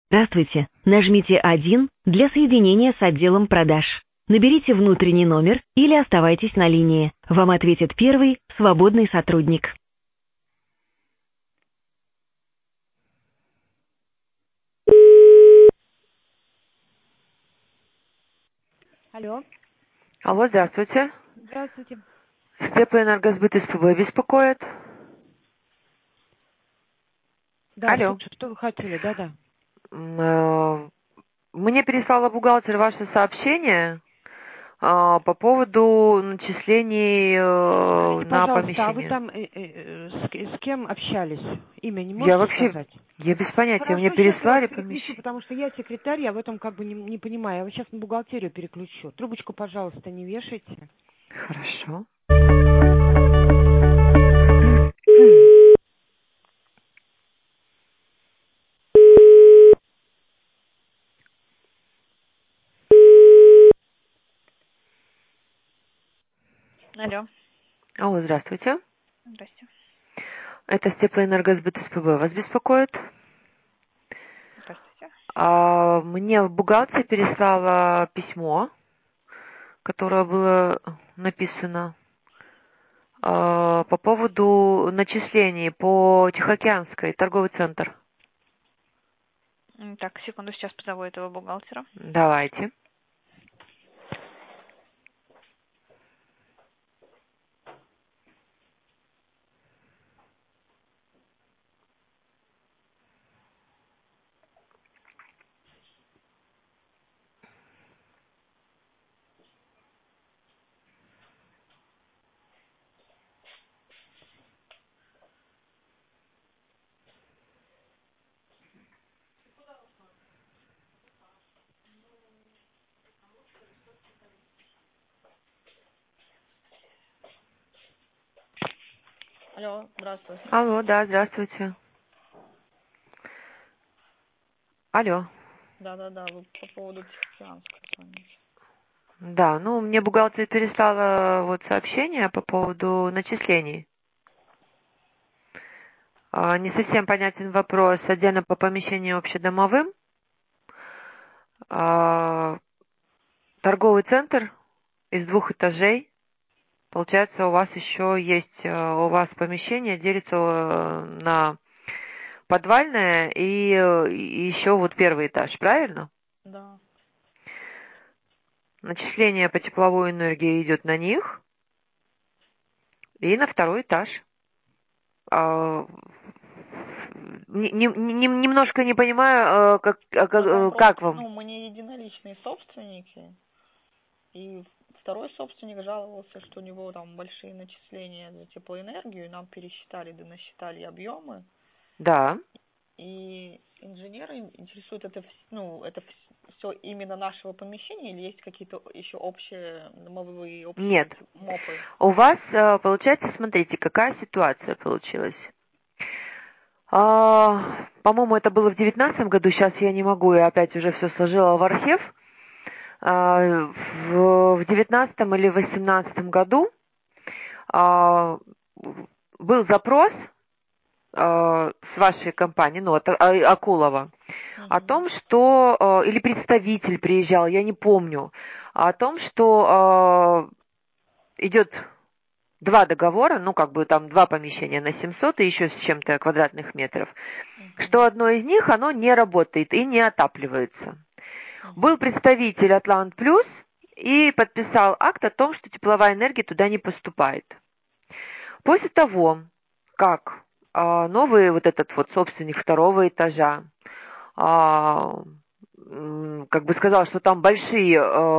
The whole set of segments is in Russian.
Здравствуйте. Нажмите 1 для соединения с отделом продаж. Наберите внутренний номер или оставайтесь на линии. Вам ответит первый свободный сотрудник. Алло. Алло, здравствуйте. Здравствуйте. Теплоэнергосбыт СПБ беспокоит. Да, Алло. слушай, что вы хотели? Да-да. Мне переслала бухгалтер ваше сообщение по поводу начислений Скажите, на пожалуйста, а вы помещение. там с кем общались? Имя не Я можете вообще, сказать? я без понятия, мне Хорошо, сейчас я вас переслали переключу, помещение. потому что я секретарь, я в этом как бы не понимаю. Я вас сейчас на бухгалтерию переключу. Трубочку, пожалуйста, не вешайте. Хорошо. Алло. Алло, здравствуйте. Здрасте. Это Теплоэнергосбыт СПБ вас беспокоит. Здравствуйте. Мне бухгалтер переслала письмо, которое было написано по поводу начислений по Тихоокеанской, торговый центр. Так, секунду, сейчас позову этого бухгалтера. Давайте. Алло, здравствуйте. Алло, да, здравствуйте. Алло. Да, вы по поводу Тихоокеанской звоните. Да, ну, мне бухгалтер переслала вот сообщение по поводу начислений. Не совсем понятен вопрос. Отдельно по помещению общедомовым. Торговый центр из 2 этажей. Получается, у вас еще есть, у вас помещение делится на подвальное и еще вот 1 этаж, правильно? Да. Начисление по тепловой энергии идет на них и на 2 этаж. Немножко не понимаю, Ну, там как просто, вам? мы не единоличные собственники. И второй собственник жаловался, что у него там большие начисления за теплоэнергию, и нам пересчитали, да насчитали объемы. Да. И инженеры интересуют это все именно нашего помещения или есть какие-то еще общие домовые Нет. МОПы? У вас, получается, смотрите, какая ситуация получилась. По-моему, это было в 2019 году, сейчас я не могу, я опять уже все сложила в архив. В 2019 или 2018 году был запрос с вашей компании, ну, от Акулова, о том, что, или представитель приезжал, я не помню, о том, что идет 2 договора, ну, как бы там 2 помещения на 700 и еще с чем-то квадратных метров, что одно из них, оно не работает и не отапливается. Был представитель Атлант Плюс и подписал акт о том, что тепловая энергия туда не поступает. После того, как новый вот этот вот собственник 2 этажа как бы сказал, что там большие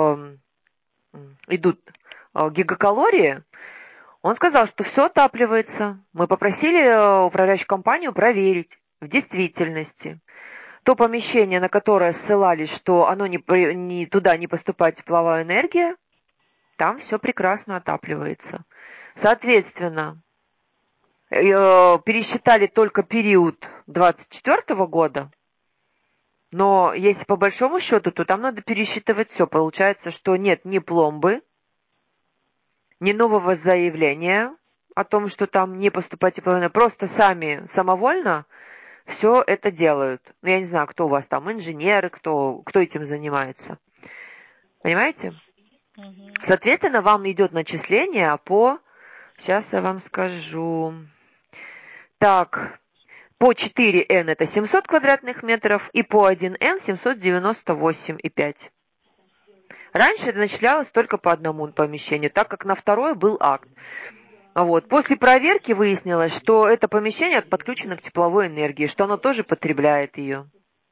идут гигакалории, он сказал, что все отапливается. Мы попросили управляющую компанию проверить в действительности. То помещение, на которое ссылались, что оно туда не поступает тепловая энергия, там все прекрасно отапливается. Соответственно, пересчитали только период 24 года, но если по большому счету, то там надо пересчитывать все. Получается, что нет ни пломбы, ни нового заявления о том, что там не поступает тепловая энергия. Просто самовольно все это делают. Ну, я не знаю, кто у вас там, инженеры, кто этим занимается. Понимаете? Соответственно, вам идет начисление по... Сейчас я вам скажу. Так, по 4N это 700 квадратных метров, и по 1N 798,5. Раньше это начислялось только по одному помещению, так как на второе был акт. Вот. После проверки выяснилось, что это помещение подключено к тепловой энергии, что оно тоже потребляет ее.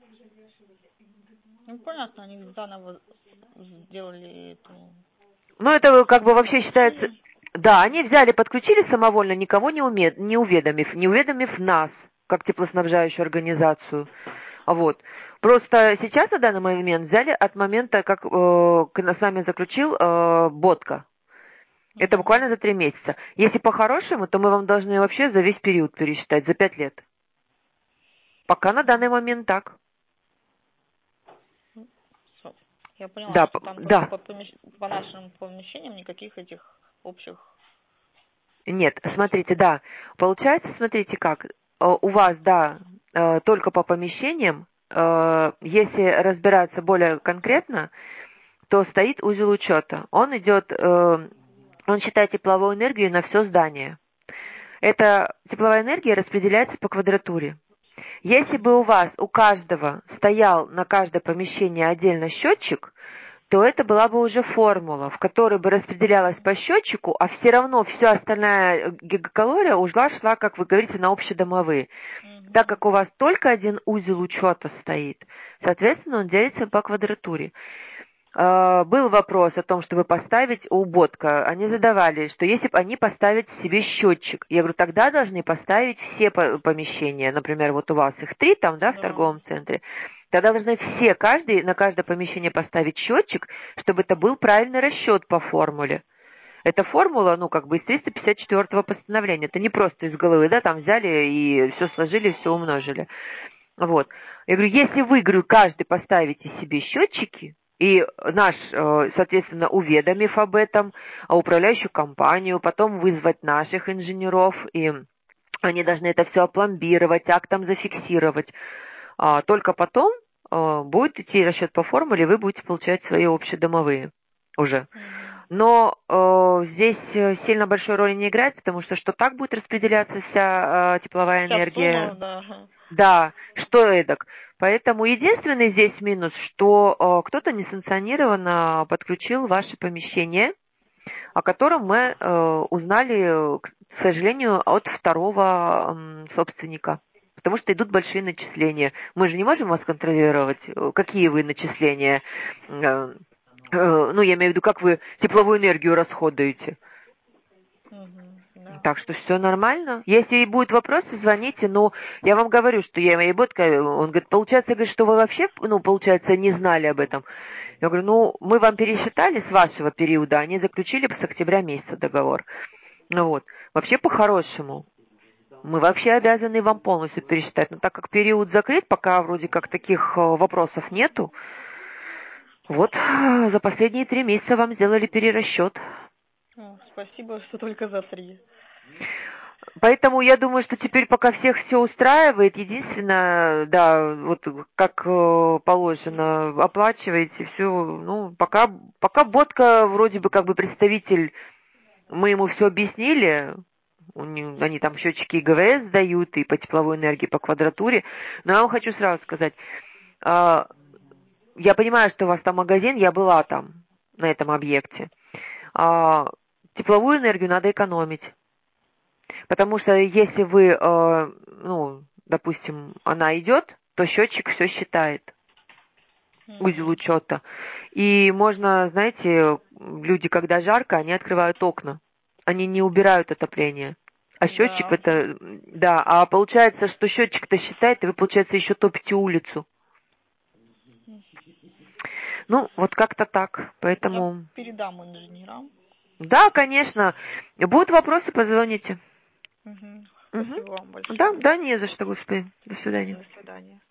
Ну, понятно, они заново сделали эту... Ну, это как бы вообще считается... Да, они взяли, подключили самовольно, никого не уведомив нас, как теплоснабжающую организацию. Вот. Просто сейчас на данный момент взяли от момента, как с нами заключил Ботко. Это буквально за 3 месяца. Если по-хорошему, то мы вам должны вообще за весь период пересчитать, за 5 лет. Пока на данный момент так. Я поняла, да, что там да. по нашим помещениям никаких этих общих... Нет, смотрите, да. Получается, смотрите как. У вас, да, только по помещениям. Если разбираться более конкретно, то стоит узел учета. Он идет, он считает тепловую энергию на все здание. Эта тепловая энергия распределяется по квадратуре. Если бы у вас, у каждого стоял на каждое помещение отдельно счетчик, то это была бы уже формула, в которой бы распределялась по счетчику, а все равно вся остальная гигакалория шла, как вы говорите, на общедомовые. Так как у вас только один узел учета стоит, соответственно, он делится по квадратуре. Был вопрос о том, чтобы поставить у Ботко. Они задавали, что если бы они поставить себе счетчик, я говорю, тогда должны поставить все помещения. Например, вот у вас их 3 там, да, в торговом центре. Тогда должны все, на каждое помещение поставить счетчик, чтобы это был правильный расчет по формуле. Эта формула, ну, как бы из 354-го постановления. Это не просто из головы, да, там взяли и все сложили, все умножили. Вот. Я говорю, если вы, каждый поставите себе счетчики, и наш, соответственно, уведомив об этом, управляющую компанию, потом вызвать наших инженеров, и они должны это все опломбировать, актом зафиксировать. Только потом будет идти расчет по формуле, вы будете получать свои общедомовые уже. Но здесь сильно большой роли не играет, потому что так будет распределяться вся тепловая энергия. Да, что эдак. Поэтому единственный здесь минус, что кто-то несанкционированно подключил ваше помещение, о котором мы узнали, к сожалению, от второго собственника. Потому что идут большие начисления. Мы же не можем вас контролировать, какие вы начисления. Ну, я имею в виду, как вы тепловую энергию расходуете. Так что все нормально. Если будут вопросы, звоните. Но я вам говорю, что я и Ботко, он говорит, получается, что вы вообще, получается, не знали об этом. Я говорю, мы вам пересчитали с вашего периода, они заключили с октября месяца договор. Вот. Вообще по-хорошему. Мы вообще обязаны вам полностью пересчитать. Но так как период закрыт, пока вроде как таких вопросов нету, вот за последние 3 месяца вам сделали перерасчет. Спасибо, что только за 3. Поэтому я думаю, что теперь пока всех все устраивает, единственное, да, вот как положено, оплачиваете все, пока Ботко вроде бы как бы представитель, мы ему все объяснили, они там счетчики ИГВС сдают и по тепловой энергии, по квадратуре, но я вам хочу сразу сказать, я понимаю, что у вас там магазин, я была там, на этом объекте, тепловую энергию надо экономить. Потому что если вы, допустим, она идет, то счетчик все считает, узел учета. И можно, знаете, люди, когда жарко, они открывают окна. Они не убирают отопление. А счетчик а получается, что счетчик-то считает, и вы, получается, еще топите улицу. Вот как-то так. Поэтому... Я передам инженерам. Да, конечно. Будут вопросы, позвоните. Спасибо вам большое. Да, не за что, господи. До свидания. До свидания.